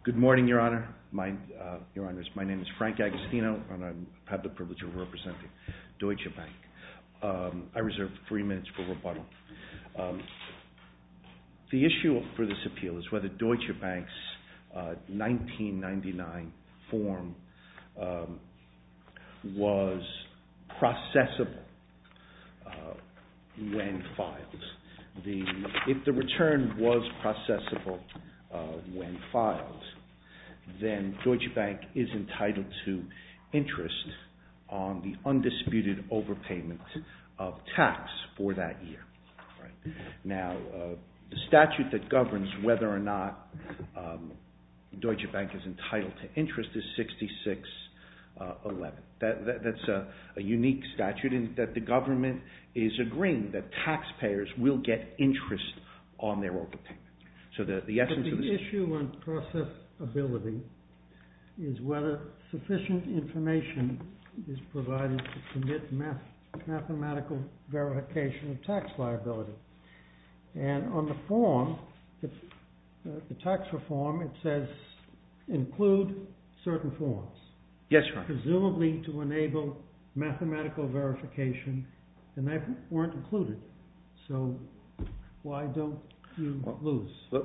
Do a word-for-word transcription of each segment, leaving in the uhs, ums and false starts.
Good morning, Your Honor. My, uh, Your Honors, my name is Frank Agostino, and I have the privilege of representing Deutsche Bank. Um, I reserve three minutes for rebuttal. Um, the issue for this appeal is whether Deutsche Bank's uh, nineteen ninety-nine form um, was processable uh, when filed. The, if the return was processable uh, when filed, then Deutsche Bank is entitled to interest on the undisputed overpayment of tax for that year. Right. Now, uh, the statute that governs whether or not um, Deutsche Bank is entitled to interest is sixty-six eleven. That, that, that's a, a unique statute in that the government is agreeing that taxpayers will get interest on their overpayment. So the, the essence but of the this issue on processability is whether sufficient information is provided to permit math, mathematical verification of tax liability. And on the form, the, uh, the tax reform, it says include certain forms. Yes, Your Honor. Presumably to enable mathematical verification, and they weren't included. So why don't you well, lose? Well,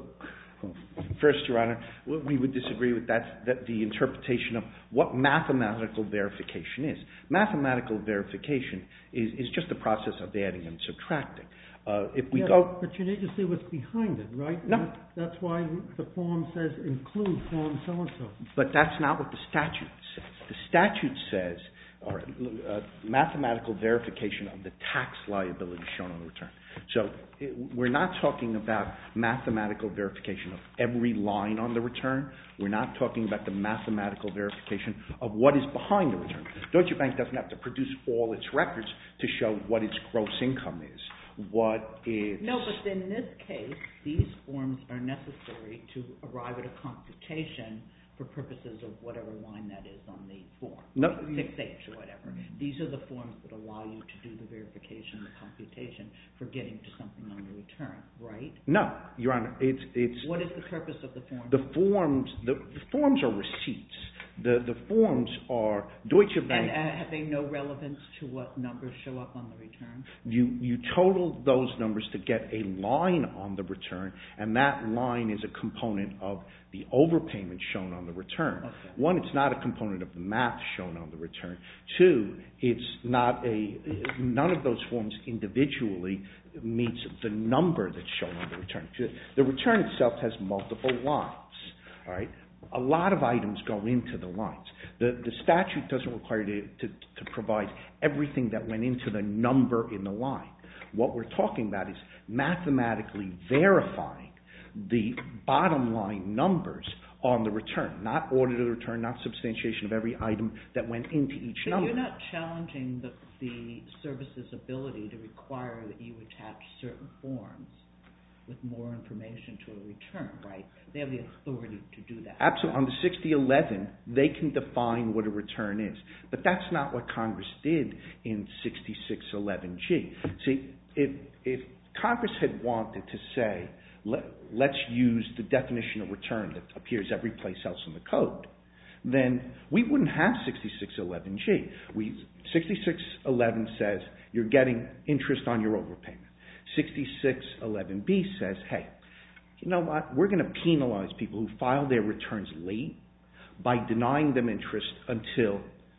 first, Your Honor, we would disagree with that, that the interpretation of what mathematical verification is. Mathematical verification is, is just the process of adding and subtracting. Uh, if we yes, go, but you need to see what's behind it, right? No. That's why the form says include form so-and-so. But that's not what the statute says. The statute says or, uh, mathematical verification of the tax liability shown on the return. So it, we're not talking about mathematical verification of every line on the return. We're not talking about the mathematical verification of what is behind the return. Deutsche Bank doesn't have to produce all its records to show what its gross income is. What is no, but in this case, these forms are necessary to arrive at a computation for purposes of whatever line that is on the form, no, six H or whatever. These are the forms that allow you to do the verification, the computation for getting to something on the return, right? No, Your Honor. It's it's. What is the purpose of the form? The forms, the, the forms are receipts. The the forms are Deutsche Bank. And uh, have they no relevance to what numbers show up on the return? You you total those numbers to get a line on the return, and that line is a component of the overpayment shown on the return. Okay. One, it's not a component of the math shown on the return. Two, it's not a none of those forms individually meets the number that's shown on the return. The return itself has multiple lines. All right. A lot of items go into the lines. The, the statute doesn't require you to, to, to provide everything that went into the number in the line. What we're talking about is mathematically verifying the bottom line numbers on the return, not audited return, not substantiation of every item that went into each but number. You're not challenging the, the service's ability to require that you attach certain forms with more information to a return, right? They have the authority to do that. Absolutely. On the sixty eleven, they can define what a return is. But that's not what Congress did in sixty-six eleven G. See, if, if Congress had wanted to say, Let, let's use the definition of return that appears every place else in the code, then we wouldn't have sixty-six eleven G. We, sixty-six eleven says you're getting interest on your overpayment. sixty-six eleven B says, hey, you know what? We're going to penalize people who file their returns late by denying them interest until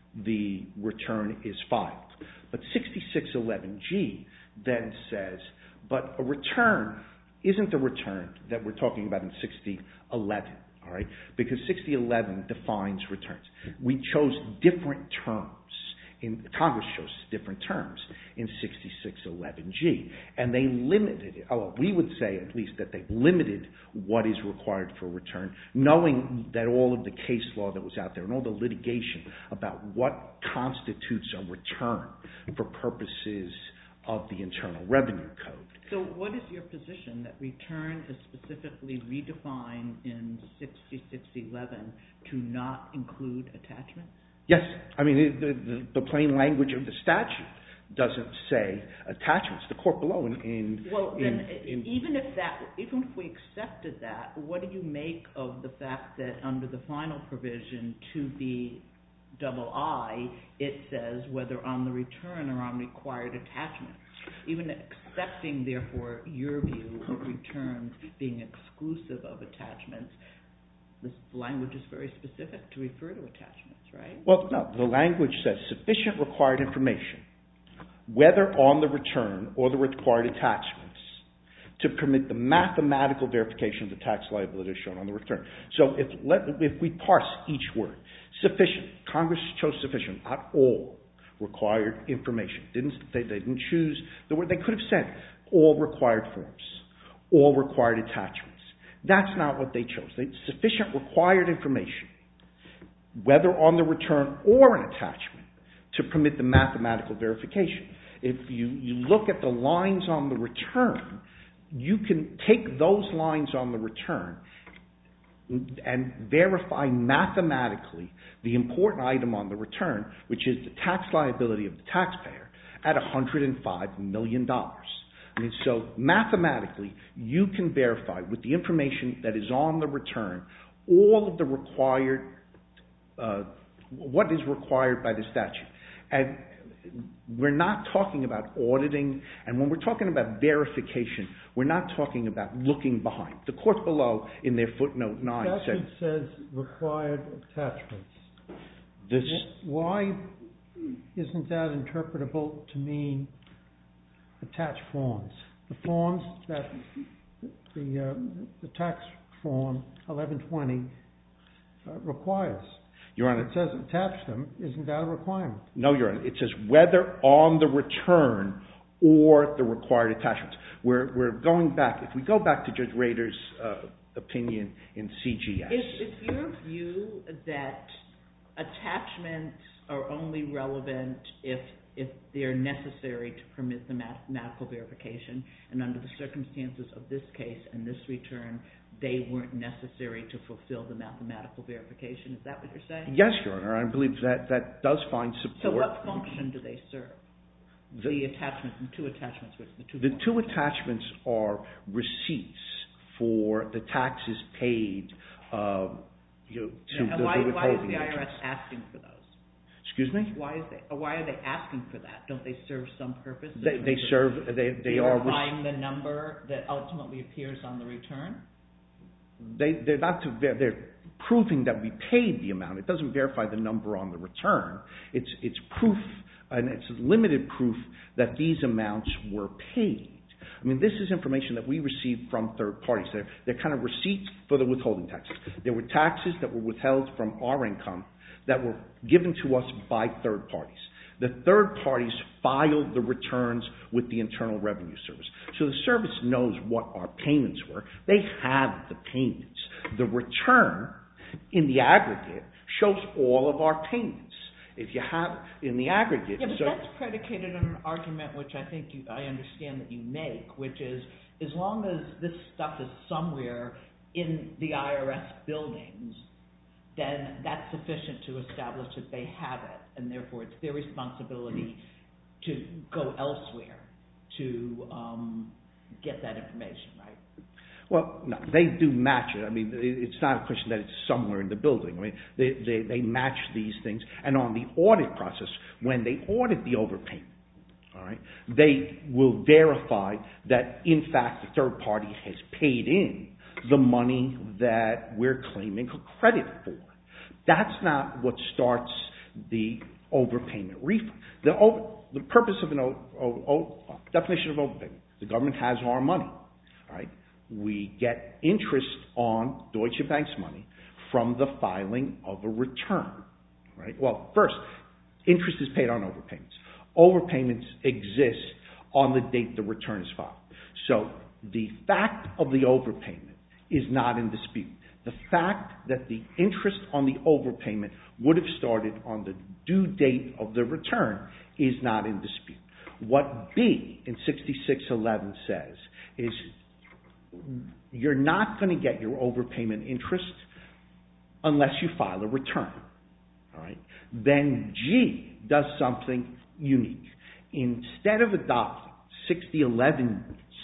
the return is filed. But sixty-six eleven G then says, but a return isn't the return that we're talking about in sixty eleven, all right? Because sixty eleven defines returns. We chose different terms. In, Congress chose different terms in sixty-six eleven G, and they limited it. Oh, we would say at least that they limited what is required for a return, knowing that all of the case law that was out there and all the litigation about what constitutes a return for purposes of the Internal Revenue Code. So what is your position that return is specifically redefined in sixty-six eleven to not include attachments? Yes. I mean, the, the, the plain language of the statute doesn't say attachments. The court below in... in well, in, then, in, even if that, even if we accepted that, what do you make of the fact that under the final provision, two B double I, it says whether on the return or on required attachments? Even accepting, therefore, your view of returns being exclusive of attachments, this language is very specific to refer to attachments, right? Well, no. The language says sufficient required information, whether on the return or the required attachments, to permit the mathematical verification of the tax liability shown on the return. So if, let, if we parse each word, sufficient, Congress chose sufficient, not all required information. Didn't, they, they didn't choose the word. They could have said all required forms, all required attachments. That's not what they chose. They, sufficient required information, whether on the return or an attachment, to permit the mathematical verification. If you, you look at the lines on the return, you can take those lines on the return and verify mathematically the important item on the return, which is the tax liability of the taxpayer, at one hundred five million dollars. I mean, so mathematically, you can verify with the information that is on the return all of the required, uh, what is required by the statute. And we're not talking about auditing, and when we're talking about verification, we're not talking about looking behind. The court below, in their footnote nine, the said... statute says required attachments. This, Why isn't that interpretable to mean attached forms? The forms that the, uh, the tax form eleven twenty uh, requires. Your Honor, it says attach them. Isn't that a requirement? No, Your Honor. It says whether on the return or the required attachments. We're, we're going back. If we go back to Judge Rader's uh, opinion in C G S. Is, is your view that attachments are only relevant if if they're necessary to permit the mathematical verification, and under the circumstances of this case and this return, they weren't necessary to fulfill the mathematical verification? Is that what you're saying? Yes, Your Honor. I believe that that does find support. So what function do they serve? The, the attachments, the two attachments, which the two The two attachments are receipts for the taxes paid uh, you know, to yeah, and the, why, the withholding why is the I agents. R S asking for those? Excuse me? Why is they? Why are they asking for that? Don't they serve some purpose? They, they serve. They they are verifying the number that ultimately appears on the return. They they're not to ver- they're proving that we paid the amount. It doesn't verify the number on the return. It's it's proof, and it's limited proof that these amounts were paid. I mean, this is information that we received from third parties. They're they're kind of receipts for the withholding taxes. There were taxes that were withheld from our income that were given to us by third parties. The third parties filed the returns with the Internal Revenue Service. So the service knows what our payments were. They have the payments. The return in the aggregate shows all of our payments. If you have in the aggregate... Yeah, but so that's predicated on an argument which I think you, I understand that you make, which is as long as this stuff is somewhere in the I R S buildings, then that's sufficient to establish that they have it, and therefore it's their responsibility to go elsewhere to um, get that information, right? Well, no, they do match it. I mean, it's not a question that it's somewhere in the building. I mean, they, they, they match these things. And on the audit process, when they audit the overpayment, all right, they will verify that, in fact, the third party has paid in the money that we're claiming credit for. That's not what starts the overpayment refund. The, over, the purpose of an o, o, o, definition of overpayment, the government has our money, all right? We get interest on Deutsche Bank's money from the filing of a return, right? Well, first, interest is paid on overpayments. Overpayments exist on the date the return is filed. So the fact of the overpayment is not in dispute. The fact that the interest on the overpayment would have started on the due date of the return is not in dispute. What B in sixty-six eleven says is you're not going to get your overpayment interest unless you file a return. All right? Then G does something unique. instead of adopting sixty eleven's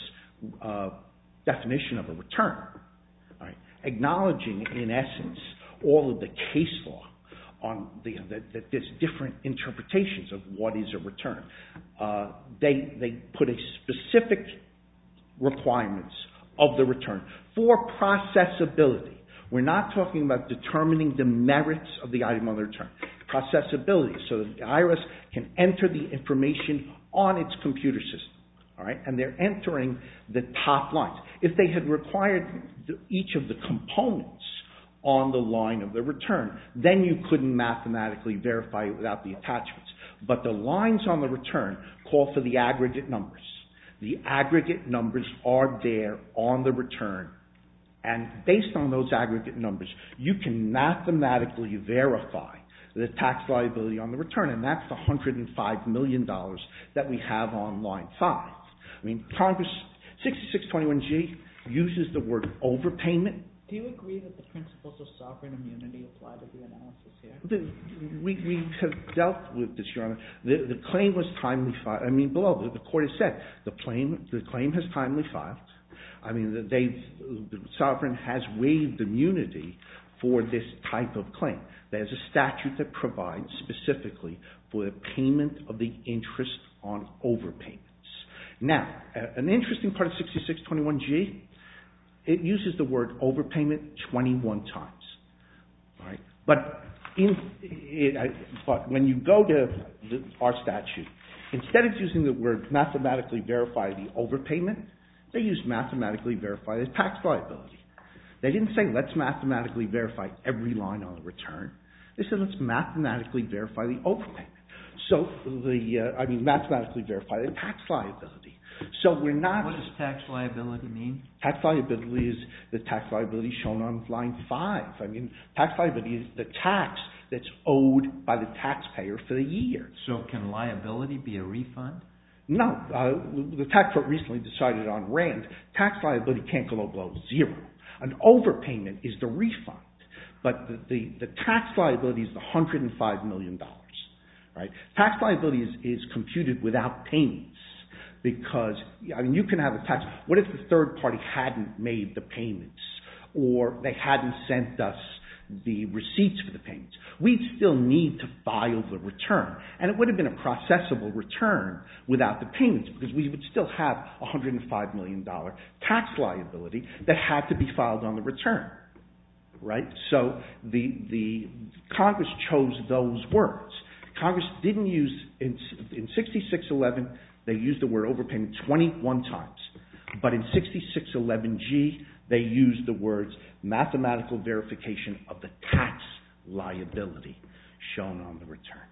uh, definition of a return, right, acknowledging in essence all of the case law on the that, that there's different interpretations of what is a return, uh, they they put a specific requirements of the return for processability. We're not talking about determining the merits of the item on the return. Processability, so that the I R S can enter the information on its computer system, all right? And they're entering the top lines. If they had required the, each of the components on the line of the return, then you couldn't mathematically verify it without the attachments. But the lines on the return call for the aggregate numbers. The aggregate numbers are there on the return. And based on those aggregate numbers, you can mathematically verify the tax liability on the return, and that's the one hundred five million dollars that we have on line five. I mean, Congress, sixty-six twenty-one G uses the word overpayment. Do you agree that the principles of sovereign immunity apply to the analysis here? The, we, we have dealt with this, Your Honor. The, the claim was timely filed. I mean, below, the, the court has said the claim, the claim has timely filed. I mean, they, the sovereign has waived immunity for this type of claim. There's a statute that provides specifically for the payment of the interest on overpayments. Now, an interesting part of sixty-six twenty-one G, it uses the word overpayment twenty-one times. All right? But, in, it, but when you go to the, our statute, instead of using the word mathematically verify the overpayment, they used mathematically verify the tax liability. They didn't say let's mathematically verify every line on the return. They said let's mathematically verify the overpayment. So the, uh, I mean, mathematically verify the tax liability. So we're not... What does tax liability mean? Tax liability is the tax liability shown on line five. I mean, tax liability is the tax that's owed by the taxpayer for the year. So can liability be a refund? No. Uh, the tax court recently decided on Rand, tax liability can't go below zero. An overpayment is the refund. But the, the, the tax liability is the one hundred five million dollars. Right? Tax liability is, is computed without payments because, I mean, you can have a tax. What if the third party hadn't made the payments or they hadn't sent us the receipts for the payments? We'd still need to file the return. And it would have been a processable return without the payments because we would still have a one hundred five million dollars tax liability that had to be filed on the return. Right? So the, the Congress chose those words. Congress didn't use, in, in sixty-six eleven, they used the word overpayment twenty-one times. But in sixty-six eleven G, they used the words mathematical verification of the tax liability shown on the return.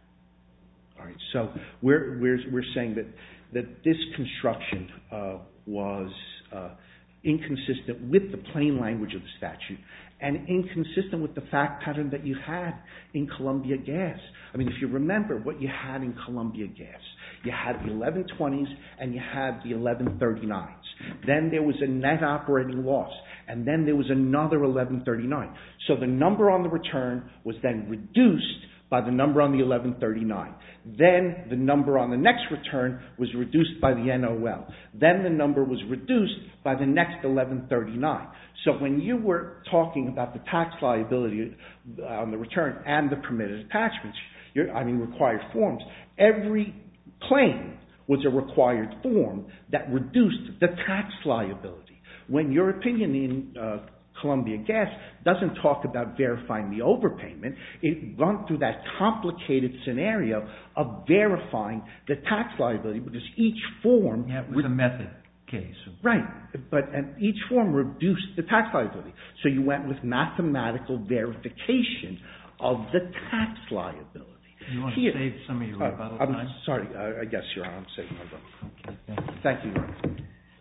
All right, so we're, we're, we're saying that, that this construction uh, was uh, inconsistent with the plain language of the statute and inconsistent with the fact pattern that you had in Columbia Gas. I mean, if you remember what you had in Columbia Gas, you had the eleven twenties and you had the eleven thirty-nines. Then there was a net operating loss, and then there was another eleven thirty-nine. So the number on the return was then reduced by the number on the eleven thirty-nine. Then the number on the next return was reduced by the N O L. Then the number was reduced by the next eleven thirty-nine. So when you were talking about the tax liability on the return and the permitted attachments, I mean required forms, every claim was a required form that reduced the tax liability. When your opinion in uh, Columbia Gas doesn't talk about verifying the overpayment, it went through that complicated scenario of verifying the tax liability because each form... Yeah, it was a method case. Right, but and each form reduced the tax liability. So you went with mathematical verification of the tax liability. You want Here, to save some of your uh, rebuttal I'm time? sorry, uh, I guess, Your Honor, I'm saving my rebuttal. Okay, thank you. Thank you, Your Honor.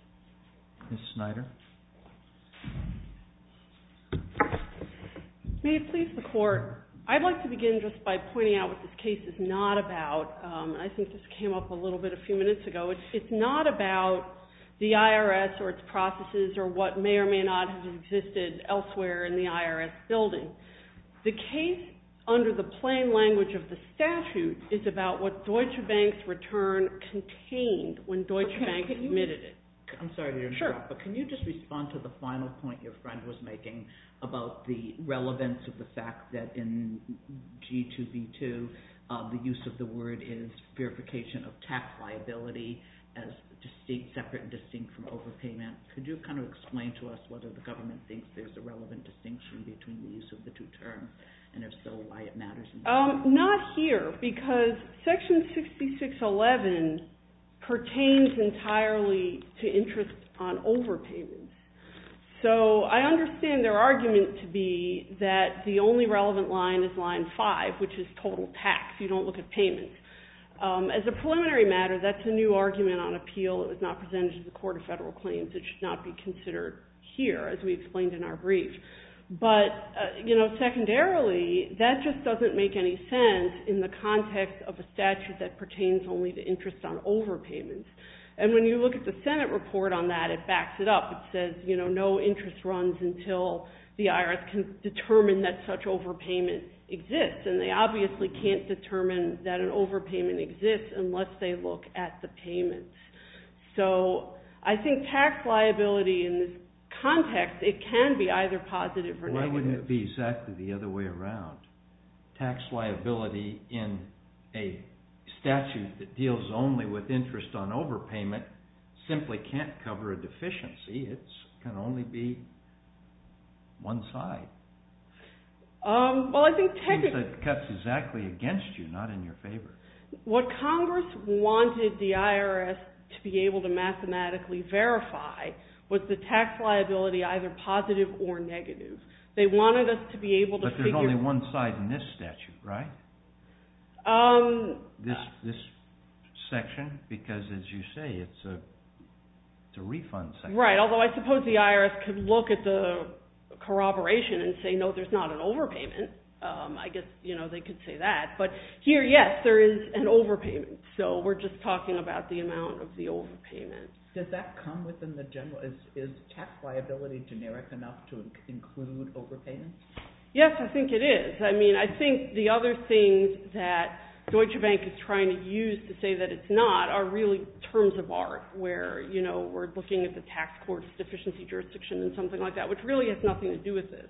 Miz Snyder? May it please the Court, I'd like to begin just by pointing out what this case is not about. Um, I think this came up a little bit a few minutes ago. It's, it's not about the I R S or its processes or what may or may not have existed elsewhere in the I R S building. The case under the plain language of the statute, is about what Deutsche Bank's return contained when Deutsche can, Bank can submitted just, it. I'm sorry to interrupt, Sure. but can you just respond to the final point your friend was making about the relevance of the fact that in G two B two, uh, the use of the word is verification of tax liability as distinct, separate and distinct from overpayment. Could you kind of explain to us whether the government thinks there's a relevant distinction between the use of the two terms, and if so, why it matters? In um, not here, because Section sixty-six eleven pertains entirely to interest on overpayments. So I understand their argument to be that the only relevant line is line five, which is total tax. You don't look at payments. Um, as a preliminary matter, that's a new argument on appeal. It was not presented to the Court of Federal Claims. It should not be considered here, as we explained in our brief. But, uh, you know, secondarily, that just doesn't make any sense in the context of a statute that pertains only to interest on overpayments. And when you look at the Senate report on that, it backs it up. It says, you know, no interest runs until the I R S can determine that such overpayment exists. And they obviously can't determine that an overpayment exists unless they look at the payments. So I think tax liability in this context, it can be either positive or Why negative. wouldn't it be exactly the other way around? Tax liability in a statute that deals only with interest on overpayment simply can't cover a deficiency. It can only be one side. Um, well, I think technically... It cuts exactly against you, not in your favor. What Congress wanted the I R S to be able to mathematically verify was the tax liability either positive or negative. They wanted us to be able to but figure... But there's only one side in this statute, right? Um, this this section, because as you say, it's a it's a refund section. Right, although I suppose the I R S could look at the corroboration and say, no, there's not an overpayment. Um, I guess, you know, they could say that. But here, yes, there is an overpayment. So we're just talking about the amount of the overpayment. Does that come within the general, is, is tax liability generic enough to include overpayments? Yes, I think it is. I mean, I think the other things that Deutsche Bank is trying to use to say that it's not are really terms of art, where, you know, we're looking at the tax court's deficiency jurisdiction and something like that, which really has nothing to do with this.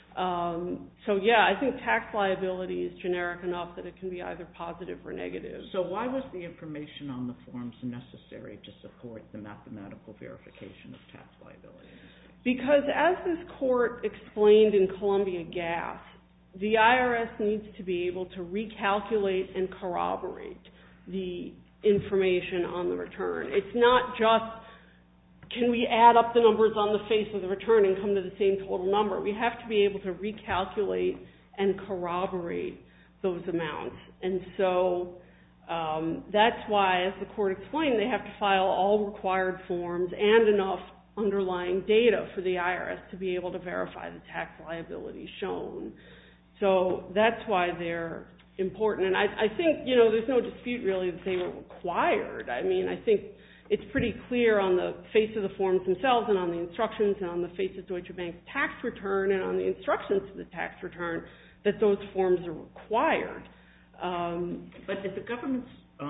Um, so, yeah, I think tax liability is generic enough that it can be either positive or negative. So why was the information on the forms necessary to support the mathematical verification of tax liability? Because as this court explained in Columbia Gas, the I R S needs to be able to recalculate and corroborate the information on the return. It's not just, can we add up the numbers on the face of the return and come to the same total number? We have to be able to recalculate and corroborate those amounts. And so um, that's why, as the court explained, they have to file all required forms and enough underlying data for the I R S to be able to verify the tax liability shown. So that's why they're important. And I, I think, you know, there's no dispute really that they were required. I mean, I think it's pretty clear on the face of the forms themselves and on the instructions and on the face of Deutsche Bank's tax return and on the instructions to the tax return that those forms are required. Um, but if the government's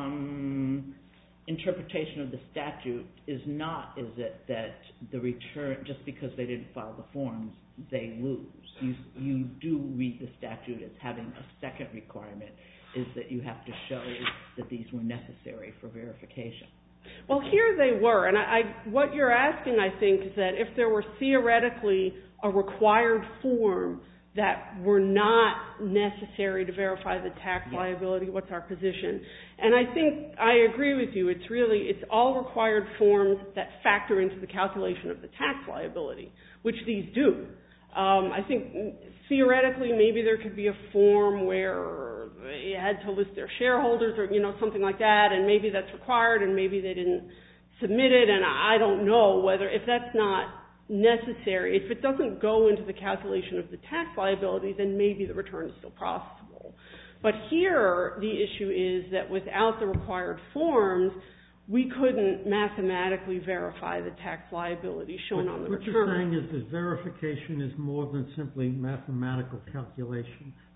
um, interpretation of the statute is not, is it that the return, just because they didn't file the forms, they lose. You, you do read the statute as having a second requirement, is that you have to show that these were necessary for verification. Well, here they were, and I, I, what you're asking, I think, is that if there were theoretically a required form that were not necessary to verify the tax yes. liability, what's our position? And I think I agree with you. It's really, it's all required forms that factor into the calculation of the tax liability, which these do. Um, I think theoretically maybe there could be a form where they had to list their shareholders or, you know, something like that, and maybe that's required and maybe they didn't submit it, and I don't know whether, if that's not necessary, if it doesn't go into the calculation of the tax liability, then maybe the return is still processable. But here the issue is that without the required forms, we couldn't mathematically verify the tax liability shown what, on the what return. What you're saying is that verification is more than simply mathematical calculation.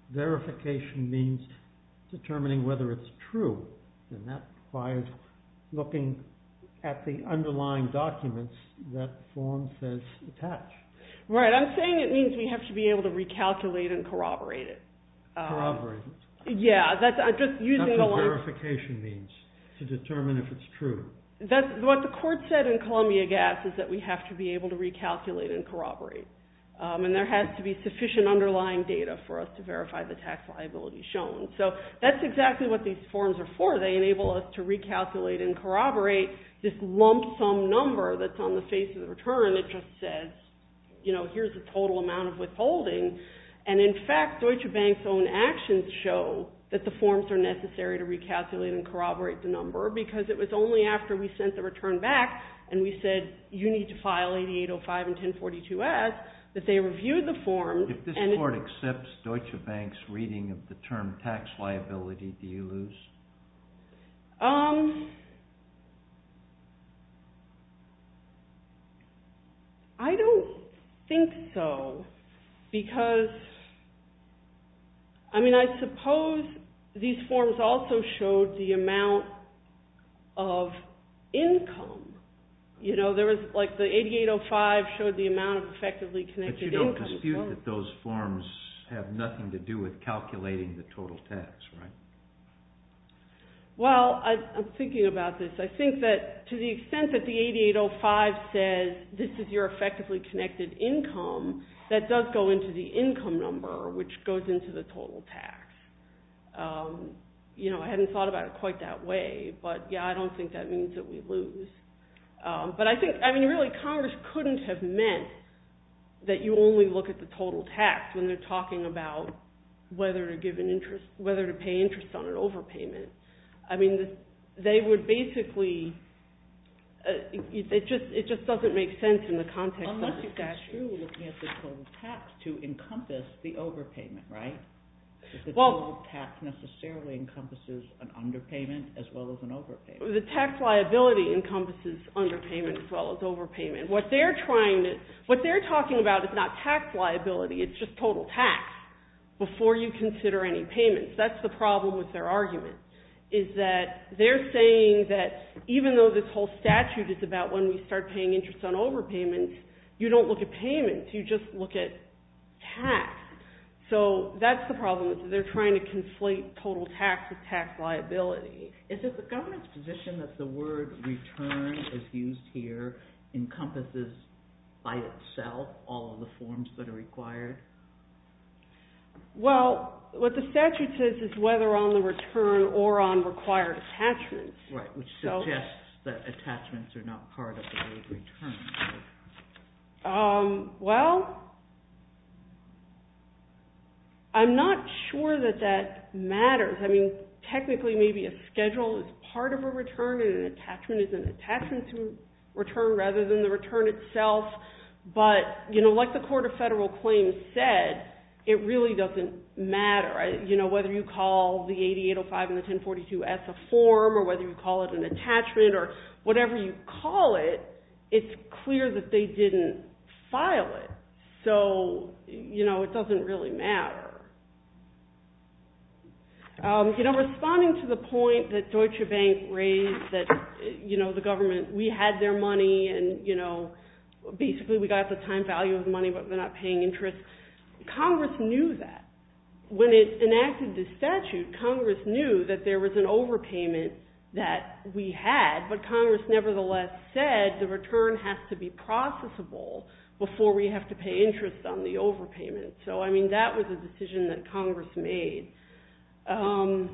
verification means determining whether it's true, and that requires looking at the underlying documents that the form says attach. Right. I'm saying it means we have to be able to recalculate and corroborate it. Um, Corroborate it. Yeah, that's I'm just using That's the what line. verification means, to determine if it's true. That's what the court said in Columbia Gas, is that we have to be able to recalculate and corroborate. Um, and there has to be sufficient underlying data for us to verify the tax liability shown. So that's exactly what these forms are for. They enable us to recalculate and corroborate this lump sum number that's on the face of the return. It just says, you know, here's the total amount of withholding. And in fact, Deutsche Bank's own actions show that the forms are necessary to recalculate and corroborate the number, because it was only after we sent the return back and we said, you need to file eighty-eight oh five and ten forty-two S, that they reviewed the forms. If this and court accepts Deutsche Bank's reading of the term tax liability, do you lose? Um, I don't think so, because, I mean, I suppose these forms also showed the amount of income. You know, there was, like, the eighty-eight oh five showed the amount of effectively connected income. But you don't dispute well. that those forms have nothing to do with calculating the total tax, right? Well, I, I'm thinking about this. I think that to the extent that the eighty-eight oh five says this is your effectively connected income, that does go into the income number, which goes into the total tax. Um, you know, I hadn't thought about it quite that way, but yeah, I don't think that means that we lose. Um, but I think, I mean, really, Congress couldn't have meant that you only look at the total tax when they're talking about whether to give an interest, whether to pay interest on an overpayment. I mean, the, they would basically, uh, it, it just it just doesn't make sense in the context Unless of the you statute. construe looking at the total tax to encompass the overpayment, right? If the Well, total tax necessarily encompasses an underpayment as well as an overpayment. The tax liability encompasses underpayment as well as overpayment. What they're trying to, what they're talking about is not tax liability, it's just total tax before you consider any payments. That's the problem with their argument, is that they're saying that even though this whole statute is about when we start paying interest on overpayments, you don't look at payments, you just look at tax. So that's the problem, is that they're trying to conflate total tax with tax liability. Is it the government's position that the word return as used here encompasses by itself all of the forms that are required? Well, what the statute says is whether on the return or on required attachments. Right, which So, suggests that attachments are not part of the word return. Right? Um, well, I'm not sure that that matters. I mean, technically maybe a schedule is part of a return and an attachment is an attachment to a return rather than the return itself. But, you know, like the Court of Federal Claims said, it really doesn't matter. I, you know, whether you call the eighty-eight oh five and the ten forty-two S a form or whether you call it an attachment or whatever you call it, it's clear that they didn't file it. So, you know, it doesn't really matter. Um, you know, responding to the point that Deutsche Bank raised that, you know, the government, we had their money and, you know, basically we got the time value of the money but they're not paying interest. Congress knew that. When it enacted this statute, Congress knew that there was an overpayment that we had, but Congress nevertheless said the return has to be processable before we have to pay interest on the overpayment. So, I mean, that was a decision that Congress made. Um,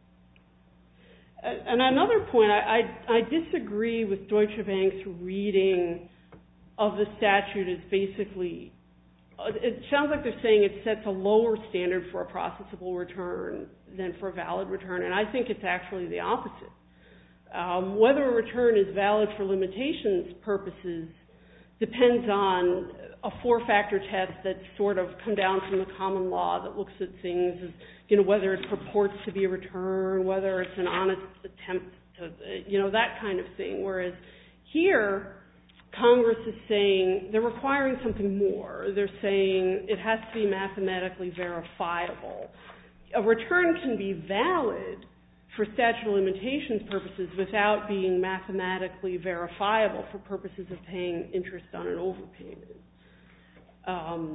and another point, I, I, I disagree with Deutsche Bank's reading of the statute as basically, it sounds like they're saying it sets a lower standard for a processable return than for a valid return, and I think it's actually the opposite. Um, whether a return is valid for limitations purposes depends on a four-factor test that's sort of come down from the common law that looks at things as, you know, whether it purports to be a return, whether it's an honest attempt to, you know, that kind of thing. Whereas here, Congress is saying they're requiring something more. They're saying it has to be mathematically verifiable. A return can be valid for statute of limitations purposes without being mathematically verifiable for purposes of paying interest on an overpayment. Um,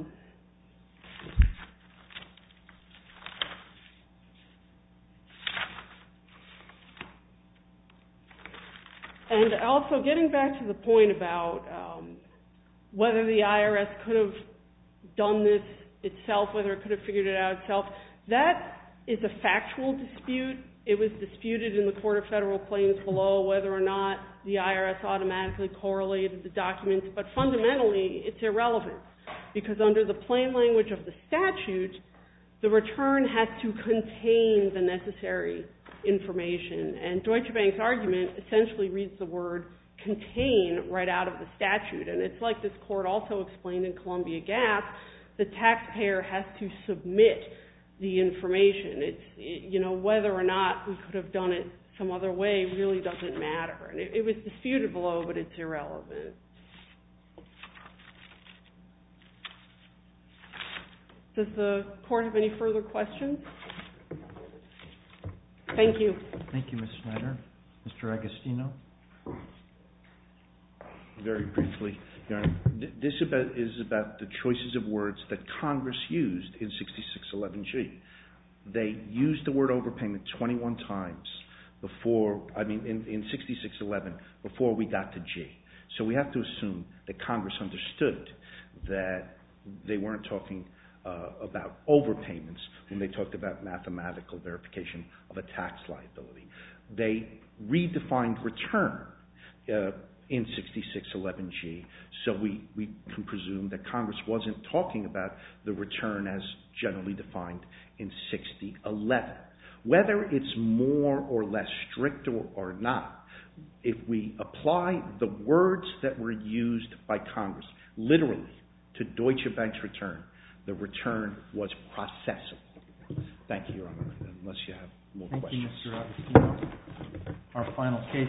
and also getting back to the point about um, whether the I R S could have done this itself, whether it could have figured it out itself, that is a factual dispute. It was disputed in the Court of Federal Claims below whether or not the I R S automatically correlated the documents, but fundamentally it's irrelevant because under the plain language of the statute, the return has to contain the necessary information. And Deutsche Bank's argument essentially reads the word contain right out of the statute. And it's like this court also explained in Columbia Gas, the taxpayer has to submit the information. It's, it, you know, whether or not we could have done it some other way really doesn't matter. And it, it was disputed below, but it's irrelevant. Does the court have any further questions? Thank you. Thank you, Miz Snyder. Mister Agostino? Very briefly, Your Honor, this about, is about the choices of words that Congress used in sixty-six eleven G. They used the word overpayment twenty-one times before, I mean, in, in sixty-six eleven, before we got to G. So we have to assume that Congress understood that they weren't talking uh, about overpayments when they talked about mathematical verification of a tax liability. They redefined return uh, in sixty-six eleven G, so we, we can presume that Congress wasn't talking about the return as generally defined in sixty eleven. Whether it's more or less strict or, or not, if we apply the words that were used by Congress literally to Deutsche Bank's return, the return was processable. Thank you, Your Honor, unless you have more Thank questions. you, Mister Agostino. Our final case